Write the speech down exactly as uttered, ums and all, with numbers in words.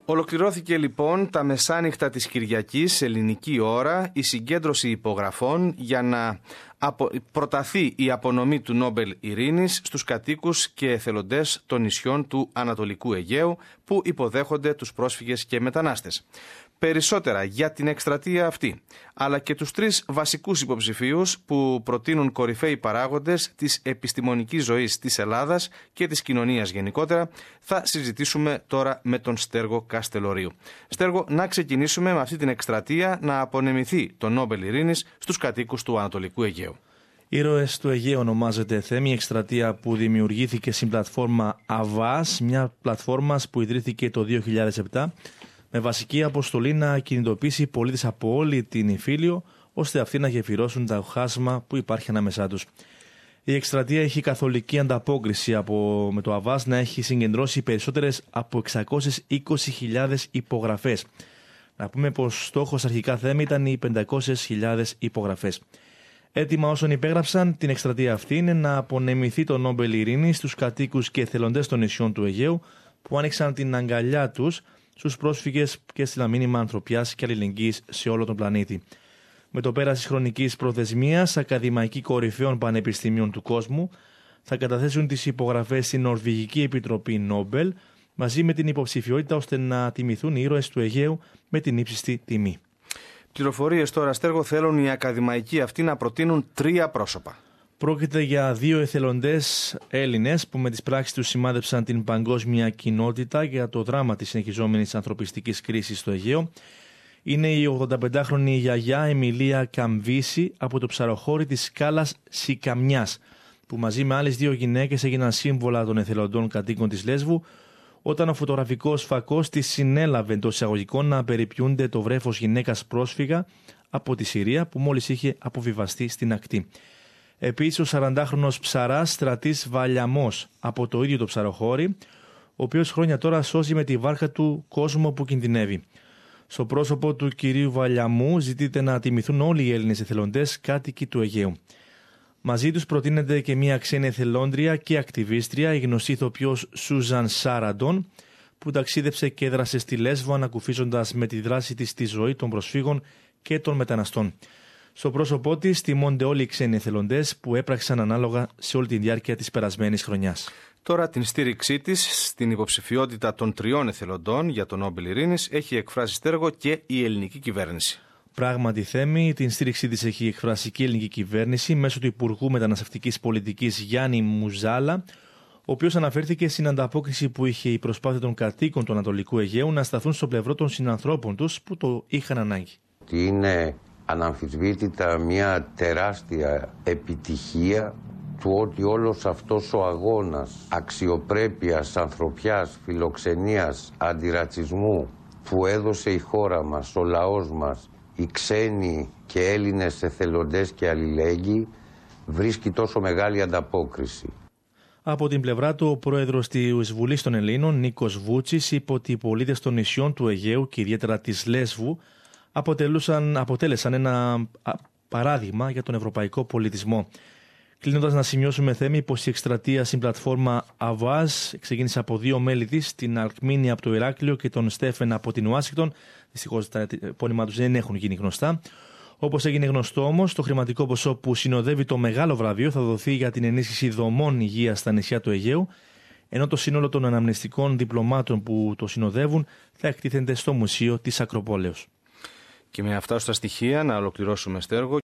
Ολοκληρώθηκε λοιπόν τα μεσάνυχτα της Κυριακής, ελληνική ώρα, η συγκέντρωση υπογραφών για να προταθεί η απονομή του Νόμπελ Ειρήνης στους κατοίκους και εθελοντές των νησιών του Ανατολικού Αιγαίου που υποδέχονται τους πρόσφυγες και μετανάστες. Περισσότερα για την εκστρατεία αυτή, αλλά και τους τρεις βασικούς υποψηφίους που προτείνουν κορυφαίοι παράγοντες της επιστημονικής ζωής της Ελλάδας και της κοινωνίας γενικότερα, θα συζητήσουμε τώρα με τον Στέργο Καστελορίου. Στέργο, να ξεκινήσουμε με αυτή την εκστρατεία να απονεμηθεί το Νόμπελ Ειρήνης στους κατοίκους του Ανατολικού Αιγαίου. Ήρωες του Αιγαίου ονομάζεται Θέμη, εκστρατεία που δημιουργήθηκε στην πλατφόρμα ΑΒΑΣ, μια πλατφόρμα που ιδρύθηκε το δύο χιλιάδες επτά. Με βασική αποστολή να κινητοποιήσει πολίτες από όλη την Ιφίλιο, ώστε αυτοί να γεφυρώσουν το χάσμα που υπάρχει ανάμεσά τους. Η εκστρατεία έχει καθολική ανταπόκριση από, με το ΑΒΑΣ να έχει συγκεντρώσει περισσότερες από εξακόσιες είκοσι χιλιάδες υπογραφές. Να πούμε πως στόχος αρχικά Θέμη ήταν οι πεντακόσιες χιλιάδες υπογραφές. Έτοιμα όσων υπέγραψαν την εκστρατεία αυτή είναι να απονεμηθεί το Νόμπελ Ειρήνης στους κατοίκους και εθελοντές των νησιών του Αιγαίου που άνοιξαν την αγκαλιά τους στους πρόσφυγες και στείλα μήνυμα ανθρωπιάς και αλληλεγγύης σε όλο τον πλανήτη. Με το πέρας της χρονικής προθεσμίας, ακαδημαϊκοί κορυφαίων πανεπιστημίων του κόσμου θα καταθέσουν τις υπογραφές στην Νορβηγική Επιτροπή Νόμπελ μαζί με την υποψηφιότητα ώστε να τιμηθούν οι ήρωες του Αιγαίου με την ύψιστη τιμή. Πληροφορίες τώρα, Στέργο, θέλουν οι ακαδημαϊκοί αυτοί να προτείνουν τρία πρόσωπα. Πρόκειται για δύο εθελοντές Έλληνες που με τις πράξεις τους σημάδεψαν την παγκόσμια κοινότητα για το δράμα της συνεχιζόμενης ανθρωπιστικής κρίσης στο Αιγαίο. Είναι η ογδονταπεντάχρονη γιαγιά Εμιλία Καμβίση από το ψαροχώρι της σκάλας Σικαμιάς, που μαζί με άλλες δύο γυναίκες έγιναν σύμβολα των εθελοντών κατοίκων της Λέσβου, όταν ο φωτογραφικός φακός της συνέλαβε εντός εισαγωγικών να περιποιούνται το βρέφος γυναίκας πρόσφυγα από τη Συρία που μόλις είχε αποβιβαστεί στην ακτή. Επίσης, ο σαραντάχρονος ψαράς Στρατής Βαλιαμός από το ίδιο το ψαροχώρι, ο οποίος χρόνια τώρα σώζει με τη βάρκα του κόσμο που κινδυνεύει. Στο πρόσωπο του κυρίου Βαλιαμού ζητείται να τιμηθούν όλοι οι Έλληνες εθελοντές κάτοικοι του Αιγαίου. Μαζί τους προτείνεται και μια ξένη εθελόντρια και ακτιβίστρια, η γνωστή ηθοποιός Σούζαν Σάραντον, που ταξίδεψε και έδρασε στη Λέσβο ανακουφίζοντας με τη δράση της τη ζωή των προσφύγων και των μεταναστών. Στο πρόσωπό της τιμώνται όλοι οι ξένοι εθελοντές που έπραξαν ανάλογα σε όλη τη διάρκεια της περασμένης χρονιάς. Τώρα την στήριξή της στην υποψηφιότητα των τριών εθελοντών για τον Νόμπελ Ειρήνης έχει εκφράσει, Στέργο, και η ελληνική κυβέρνηση. Πράγματι, Θέμη, την στήριξή της έχει εκφράσει και η ελληνική κυβέρνηση μέσω του Υπουργού Μεταναστευτικής Πολιτικής Γιάννη Μουζάλα, ο οποίος αναφέρθηκε στην ανταπόκριση που είχε η προσπάθεια των κατοίκων του Ανατολικού Αιγαίου να σταθούν στο πλευρό των συνανθρώπων τους που το είχαν ανάγκη. Είναι αναμφισβήτητα μια τεράστια επιτυχία του ότι όλος αυτός ο αγώνας αξιοπρέπειας, ανθρωπιάς, φιλοξενίας, αντιρατσισμού που έδωσε η χώρα μας, ο λαός μας, οι ξένοι και Έλληνες εθελοντές και αλληλέγγυοι βρίσκει τόσο μεγάλη ανταπόκριση. Από την πλευρά του, ο πρόεδρος της Βουλής των Ελλήνων, Νίκος Βούτσης, είπε ότι οι πολίτες των νησιών του Αιγαίου και ιδιαίτερα της Λέσβου αποτέλεσαν ένα παράδειγμα για τον ευρωπαϊκό πολιτισμό. Κλείνοντας, να σημειώσουμε, Θέμη, πως η εκστρατεία στην πλατφόρμα ΑΒΑΣ ξεκίνησε από δύο μέλη της, την Αλκμίνη από το Ηράκλειο και τον Στέφεν από την Ουάσιγκτον. Δυστυχώς τα επώνυμά τους δεν έχουν γίνει γνωστά. Όπως έγινε γνωστό όμως, το χρηματικό ποσό που συνοδεύει το μεγάλο βραβείο θα δοθεί για την ενίσχυση δομών υγείας στα νησιά του Αιγαίου, ενώ το σύνολο των αναμνηστικών διπλωμάτων που το συνοδεύουν θα εκτίθενται στο Μουσείο της Ακροπόλεως. Και με αυτά στα στοιχεία να ολοκληρώσουμε, Στέργο.